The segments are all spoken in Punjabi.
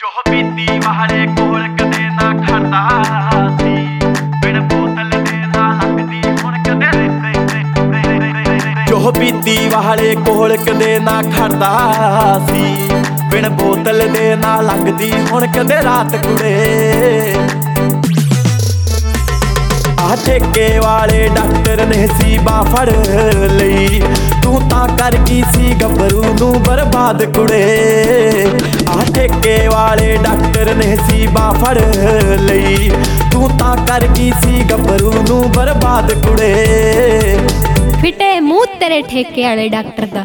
ਜੋ ਪੀਤੀ ਵਾਲੇ ਕੋਲ ਕਦੇ ਨਾ ਖੜਦਾ ਸੀ, ਬਿਨ ਬੋਤਲ ਦੇ ਨਾ ਲੱਗਦੀ ਹੁਣ ਕਦੇ। ਜੋ ਪੀਤੀ ਵਾਲੇ ਕੋਲ ਕਦੇ ਨਾ ਖੜਦਾ ਸੀ, ਬਿਨ ਬੋਤਲ ਦੇ ਨਾ ਲੱਗਦੀ ਹੁਣ ਕਦੇ ਰਾਤ ਕੁੜੇ। ਆ ਠੇਕੇ ਵਾਲੇ ਡਾਕਟਰ ਨੇ ਸੀਬਾ ਫੜ ਲਈ, ਤੂੰ ਤਾਂ ਕਰ ਕੀ ਸੀ ਗੱਭਰੂ ਨੂੰ ਬਰਬਾਦ ਕੁੜੇ। ਆ ਠੇਕੇ ਵਾਲੇ ਡਾਕਟਰ ਨੇ ਸੀਬਾ ਫੜ ਲਈ, ਤੂੰ ਤਾਂ ਕਰ ਕੀ ਸੀ ਗੱਭਰੂ ਨੂੰ ਬਰਬਾਦ ਕੁੜੇ। ਫਿੱਟੇ ਮੂੰਹ ਤੇਰੇ ਠੇਕੇ ਵਾਲੇ ਡਾਕਟਰ ਦਾ।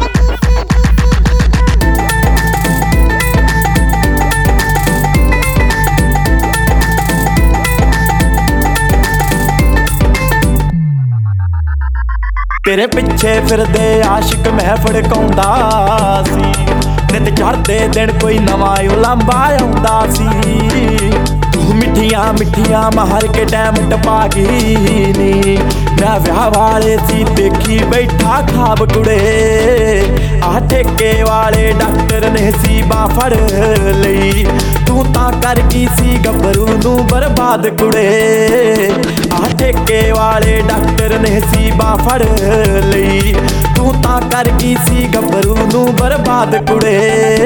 ਤੇਰੇ ਪਿੱਛੇ ਫਿਰਦੇ ਆਸ਼ਿਕ ਮੈਂ ਫੜਕਾਉਂਦਾ ਸੀ, ਨਿਤ ਚੜ੍ਹਦੇ ਦਿਨ ਕੋਈ ਨਵਾਂ ਉਲਾਂਭਾ ਆਉਂਦਾ ਸੀ। ਤੂੰ ਮਿੱਠੀਆਂ ਮਿੱਠੀਆਂ ਮਾਰ ਕੇ ਟੈਮ ਟਪਾ ਗਈ ਨੀ, ਮੈਂ ਵਿਆਹ ਵਾਲੇ ਸੀ ਦੇਖੀ ਬੈਠਾ ਖਾਬ ਕੁੜੇ। ਆ ਠੇਕੇ ਵਾਲੇ ਡਾਕਟਰ ਨੇ ਸੀਬਾ ਫੜ ਲਈ, ਤੂੰ ਤਾਂ ਕਰ ਕੀ ਸੀ ਗੱਭਰੂ ਨੂੰ ਬਰਬਾਦ ਕੁੜੇ। ਆ ਠੇਕੇ ਵਾਲੇ ਡਾਕਟਰ ਨੇ ਸੀਬਾ ਫੜ ਲਈ, ਤੂੰ ਤਾਂ ਕਰ ਕੀ ਸੀ ਗੱਭਰੂ ਨੂੰ ਬਰਬਾਦ ਕੁੜੇ।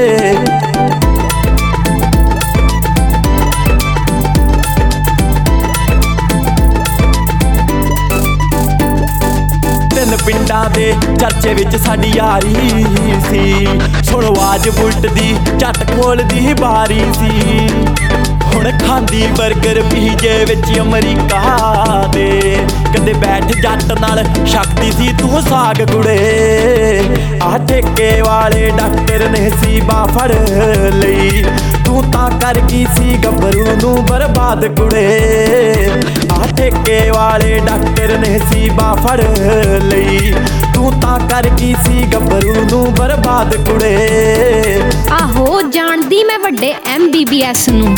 ਤਿੰਨ ਪਿੰਡਾਂ ਦੇ ਚਰਚੇ ਵਿੱਚ ਸਾਡੀ ਯਾਰੀ ਸੀ, ਸੁਣ ਆਵਾਜ਼ ਬੁਲਟ ਦੀ ਝੱਟ ਖੋਲਦੀ ਬਾਰੀ ਸੀ। ਹੁਣ ਖਾਂਦੀ ਬਰਗਰ ਪੀਜੇ ਵਿੱਚ ਅਮਰੀਕਾ ਦੇ, ਕਦੇ ਬੈਠ ਜੱਟ ਨਾਲ ਛਕਦੀ ਸੀ ਤੂੰ ਸਾਗ ਕੁੜੇ। ਆ ਠੇਕੇ ਵਾਲੇ ਡਾਕਟਰ ਨੇ ਸੀਬਾ ਫੜ ਲਈ, ਤੂੰ ਤਾਂ ਕਰ ਕੀ ਸੀ ਗੱਭਰੂ ਨੂੰ ਬਰਬਾਦ ਕੁੜੇ। ਆ ਠੇਕੇ ਵਾਲੇ ਡਾਕਟਰ ਨੇ ਸੀਬਾ ਫੜ ਲਈ, ਤੂੰ ਤਾਂ ਕਰ ਕੀ ਸੀ ਗੱਭਰੂ ਨੂੰ ਬਰਬਾਦ ਕੁੜੇ। ਆਹੋ ਜਾਣਦੀ ਮੈਂ ਵੱਡੇ MBBS ਨੂੰ।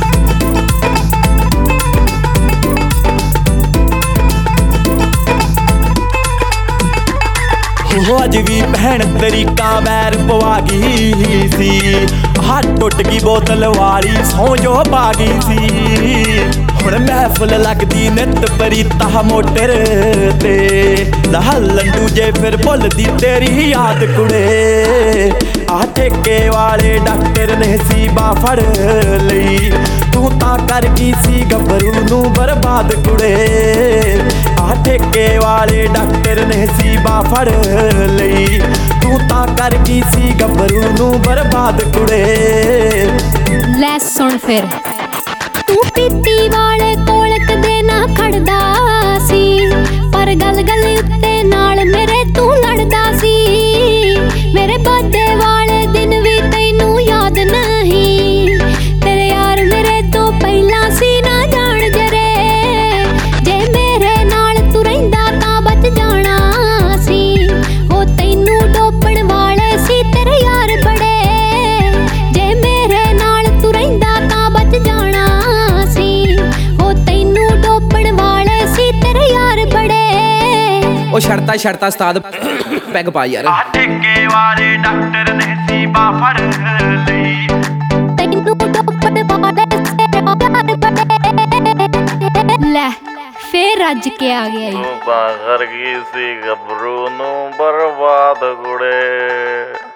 ਅੱਜ ਵੀ ਭੈਣ ਤਰੀਕਾ ਵੈਰ ਪਵਾ ਗਈ ਸੀ, ਆਹ ਟੁੱਟ ਗਈ ਬੋਤਲ ਵਾਲੀ ਸੌਂ ਜੋ ਪਾ ਗਈ ਸੀ। ਹੁਣ ਮਹਿਫਲ ਲੱਗਦੀ ਨਿੱਤ ਪਰੀਤਾ ਮੋਟਰ ਤੇ, ਲਾਹ ਲੰਡੂ ਜੇ ਫਿਰ ਭੁੱਲਦੀ ਤੇਰੀ ਯਾਦ ਕੁੜੇ। ਆ ਠੇਕੇ ਵਾਲੇ ਡਾਕਟਰ ਨੇ ਸੀਬਾ ਫੜ ਲਈ, ਤੂੰ ਤਾਂ ਕਰ ਕੀ ਸੀ ਗੱਭਰੂ ਨੂੰ ਬਰਬਾਦ ਕੁੜੇ। ਆ ਠੇਕੇ ਵਾਲੇ ਡਾਕਟਰ ਨੇ ਸੀਬਾ ਫੜ ਲਈ, ਤੂੰ ਤਾਂ ਕਰ ਕੀ ਸੀ ਗੱਭਰੂ ਨੂੰ ਬਰਬਾਦ ਕੁੜੇ। ਲੈ ਸੁਣ ਫਿਰ, ਤੂੰ ਪੀਤੀ ਵਾਲੇ ਕੋਲ ਕਦੇ ਨਾ ਖੜਦਾ ਸੀ, ਪਰ ਗੱਲ ਗੱਲ ਉੱਤੇ ਨਾਲ ਮੇਰੇ ਤੂੰ ਲੜਦਾ ਸੀ। ਮੇਰੇ ਬਰਥਡੇ ਵਾਲੇ ਦਿਨ ਵੀ ਤੈਨੂੰ ਯਾਦ ਨਹੀਂ, ਤੇਰੇ ਯਾਰ ਮੇਰੇ ਤੋਂ ਪਹਿਲਾਂ ਸੀ ਨਾ ਜਾਣ ਜਰੇ। ਜੇ ਮੇਰੇ ਨਾਲ ਤੂੰ ਰਹਿੰਦਾ ਤਾਂ ਬਚ ਜਾਣਾ ਸੀ, ਉਹ ਤੈਨੂੰ ਡੋਬਣ ਵਾਲੇ ਸੀ ਤੇਰੇ ਯਾਰ ਬੜੇ। ਜੇ ਮੇਰੇ ਨਾਲ ਤੂੰ ਰਹਿੰਦਾ ਤਾਂ ਬਚ ਜਾਣਾ ਸੀ, ਉਹ ਤੈਨੂੰ ਡੋਬਣ ਵਾਲੇ ਸੀ ਤੇਰੇ ਯਾਰ ਬੜੇ। ਉਹ ਸ਼ਰਤਾ ਉਸਤਾਦ ਪੈਗ ਪਾ ਯਾਰ। ਆ ਠੇਕੇ ਵਾਲੇ ਡਾਕਟਰ ਨੇ ਸੀਬਾ ਫੜ ਲਈ, ਤੈਨੂੰ ਡੋਬਣ ਵਾਲੇ ਤੇਰੇ ਯਾਰ ਬੜੇ। ਲੈ ਫੇਰ ਰੱਜ ਕੇ ਆ ਗਿਆ ਈ। ਤੂੰ ਤਾਂ ਕਰ ਗਈ ਸੀ ਗੱਭਰੂ ਨੂੰ ਬਰਬਾਦ ਕੁੜੇ।